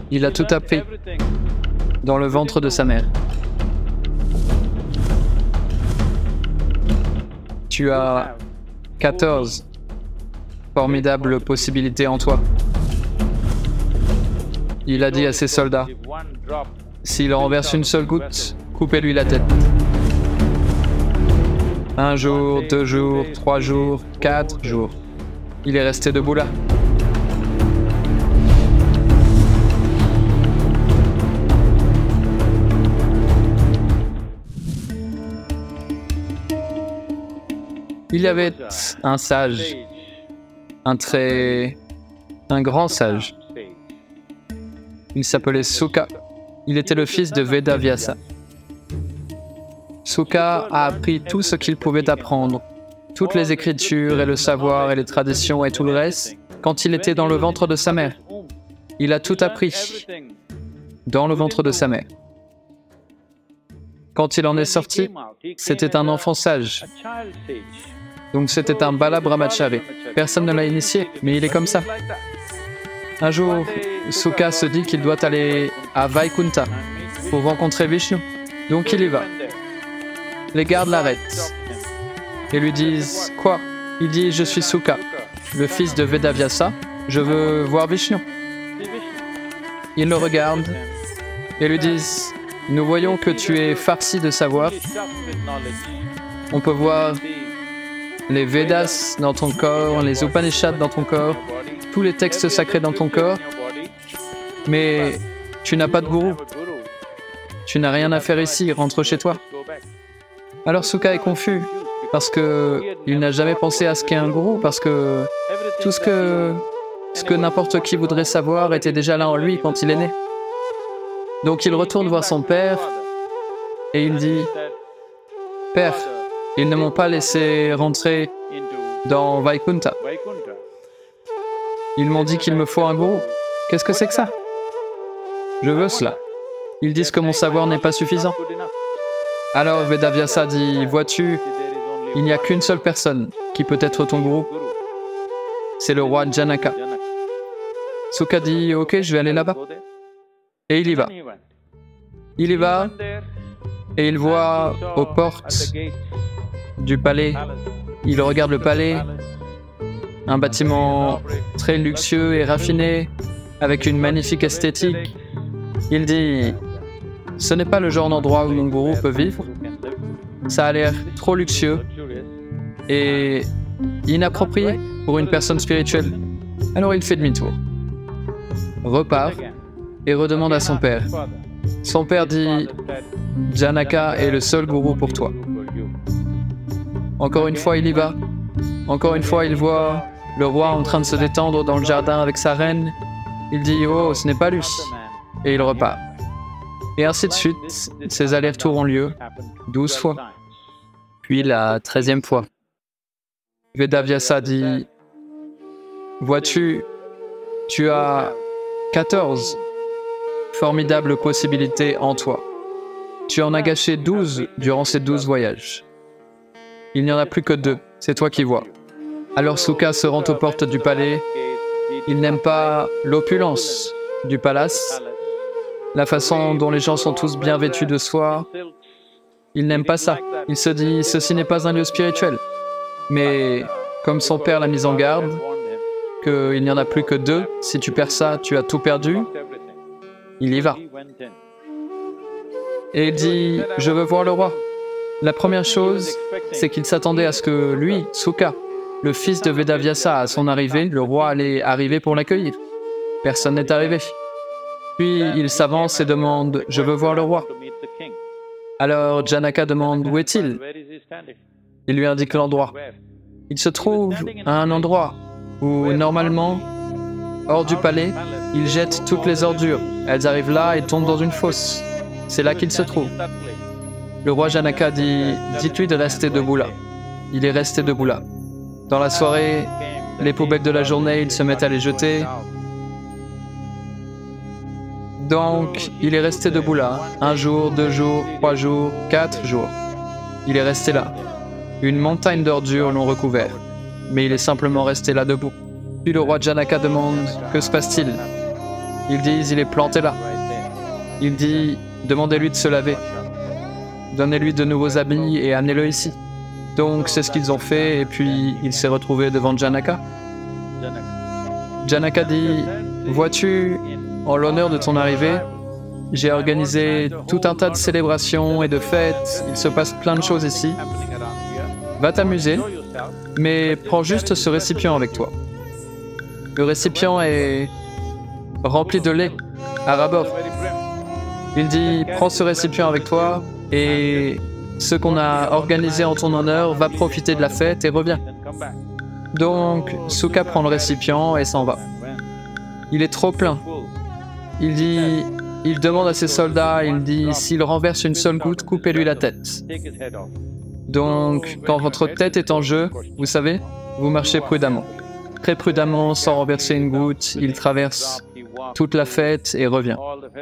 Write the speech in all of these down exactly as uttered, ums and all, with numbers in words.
Il a tout appris dans le ventre de sa mère. Tu as quatorze formidables possibilités en toi. Il a dit à ses soldats, s'il renverse une seule goutte, coupez-lui la tête. Un jour, deux jours, trois jours, quatre jours. Il est resté debout là. Il y avait un sage, un très... un grand sage. Il s'appelait Sukha. Il était le fils de Vedavyasa. Sukha a appris tout ce qu'il pouvait apprendre, toutes les écritures et le savoir et les traditions et tout le reste, quand il était dans le ventre de sa mère. Il a tout appris dans le ventre de sa mère. Quand il en est sorti, c'était un enfant sage. Donc c'était un Bala Brahmachari. Personne ne l'a initié, mais il est comme ça. Un jour, Sukha se dit qu'il doit aller à Vaikunta pour rencontrer Vishnu. Donc il y va. Les gardes l'arrêtent et lui disent « Quoi ?» Il dit « Je suis Sukha, le fils de Vedavyasa, je veux voir Vishnu. » Ils le regardent et lui disent « Nous voyons que tu es farci de savoir. On peut voir les Védas dans ton corps, les Upanishads dans ton corps, tous les textes sacrés dans ton corps, mais tu n'as pas de gourou. Tu n'as rien à faire ici, rentre chez toi. » Alors Sukha est confus, parce qu'il n'a jamais pensé à ce qu'est un gourou, parce que tout ce que, ce que n'importe qui voudrait savoir était déjà là en lui quand il est né. Donc il retourne voir son père, et il dit « Père, ils ne m'ont pas laissé rentrer dans Vaikunta. Ils m'ont dit qu'il me faut un gourou. Qu'est-ce que c'est que ça? Je veux cela. Ils disent que mon savoir n'est pas suffisant. » Alors Vedavyasa dit, « Vois-tu, il n'y a qu'une seule personne qui peut être ton gourou. C'est le roi Janaka. » Sukha dit, « Ok, je vais aller là-bas. » Et il y va. Il y va et il voit aux portes du palais, il regarde le palais, un bâtiment très luxueux et raffiné, avec une magnifique esthétique. Il dit, « Ce n'est pas le genre d'endroit où mon gourou peut vivre. Ça a l'air trop luxueux et inapproprié pour une personne spirituelle. » Alors il fait demi-tour, repart et redemande à son père. Son père dit, « Janaka est le seul gourou pour toi. » Encore une fois, il y va. Encore une fois, il voit le roi en train de se détendre dans le jardin avec sa reine. Il dit, « Oh, ce n'est pas lui. » Et il repart. Et ainsi de suite, ces allers-retours ont lieu douze fois. Puis la treizième fois. Vedavyasa dit, « Vois-tu, tu as quatorze formidables possibilités en toi. Tu en as gâché douze durant ces douze voyages. Il n'y en a plus que deux, c'est toi qui vois. » Alors Sukha se rend aux portes du palais. Il n'aime pas l'opulence du palace, la façon dont les gens sont tous bien vêtus de soie. Il n'aime pas ça. Il se dit, ceci n'est pas un lieu spirituel. Mais comme son père l'a mis en garde, qu'il n'y en a plus que deux, si tu perds ça, tu as tout perdu, il y va. Et il dit, je veux voir le roi. La première chose, c'est qu'il s'attendait à ce que lui, Sukha, le fils de Vedavyasa, à son arrivée, le roi allait arriver pour l'accueillir. Personne n'est arrivé. Puis il s'avance et demande « Je veux voir le roi ». Alors Janaka demande « Où est-il » Il lui indique l'endroit. Il se trouve à un endroit où, normalement, hors du palais, il jette toutes les ordures. Elles arrivent là et tombent dans une fosse. C'est là qu'il se trouve. Le roi Janaka dit « Dites-lui de rester debout là ». Il est resté debout là. Dans la soirée, les poubelles de la journée, ils se mettent à les jeter. Donc, il est resté debout là, un jour, deux jours, trois jours, quatre jours. Il est resté là. Une montagne d'ordures l'ont recouvert, mais il est simplement resté là debout. Puis le roi Janaka demande « Que se passe-t-il » Ils disent, il est planté là. Il dit, demandez-lui de se laver. Donnez-lui de nouveaux habits et amenez-le ici. Donc c'est ce qu'ils ont fait et puis il s'est retrouvé devant Janaka. Janaka dit, vois-tu, en l'honneur de ton arrivée, j'ai organisé tout un tas de célébrations et de fêtes, il se passe plein de choses ici. Va t'amuser, mais prends juste ce récipient avec toi. Le récipient est rempli de lait, à ras-bord. Il dit, prends ce récipient avec toi et ce qu'on a organisé en ton honneur va profiter de la fête et revient. Donc, Sukha prend le récipient et s'en va. Il est trop plein. Il dit, il demande à ses soldats, il dit, s'il renverse une seule goutte, coupez-lui la tête. Donc, quand votre tête est en jeu, vous savez, vous marchez prudemment. Très prudemment, sans renverser une goutte, il traverse toute la fête et revient.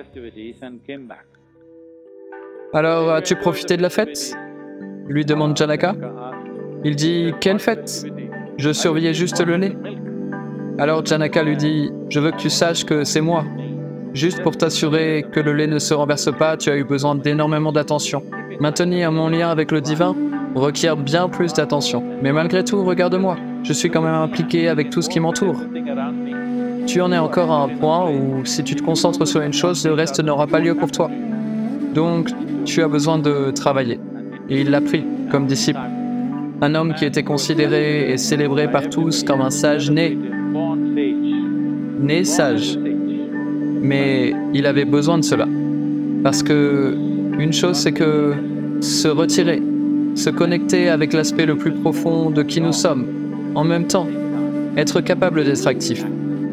Alors, as-tu profité de la fête? Lui demande Janaka. Il dit, quelle fête? Je surveillais juste le lait. Alors Janaka lui dit, je veux que tu saches que c'est moi. Juste pour t'assurer que le lait ne se renverse pas, tu as eu besoin d'énormément d'attention. Maintenir mon lien avec le divin requiert bien plus d'attention. Mais malgré tout, regarde-moi, je suis quand même impliqué avec tout ce qui m'entoure. Tu en es encore à un point où si tu te concentres sur une chose, le reste n'aura pas lieu pour toi. Donc, tu as besoin de travailler. Et il l'a pris comme disciple. Un homme qui était considéré et célébré par tous comme un sage né. Né sage. Mais il avait besoin de cela. Parce que une chose, c'est que se retirer, se connecter avec l'aspect le plus profond de qui nous sommes, en même temps, être capable d'être actif.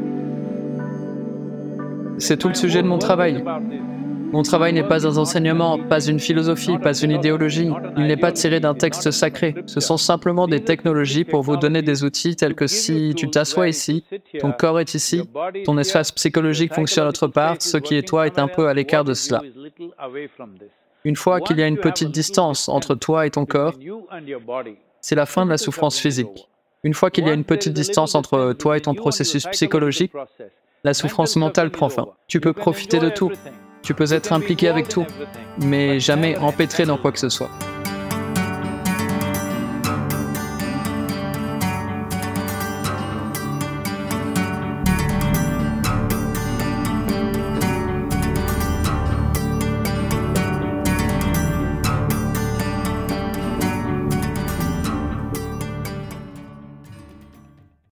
C'est tout le sujet de mon travail. Mon travail n'est pas un enseignement, pas une philosophie, pas une idéologie. Il n'est pas tiré d'un texte sacré. Ce sont simplement des technologies pour vous donner des outils tels que si tu t'assois ici, ton corps est ici, ton espace psychologique fonctionne autre part, ce qui est toi est un peu à l'écart de cela. Une fois qu'il y a une petite distance entre toi et ton corps, c'est la fin de la souffrance physique. Une fois qu'il y a une petite distance entre toi et ton processus psychologique, la souffrance mentale prend fin. Tu peux profiter de tout. Tu peux être impliqué avec tout, mais jamais empêtré dans quoi que ce soit.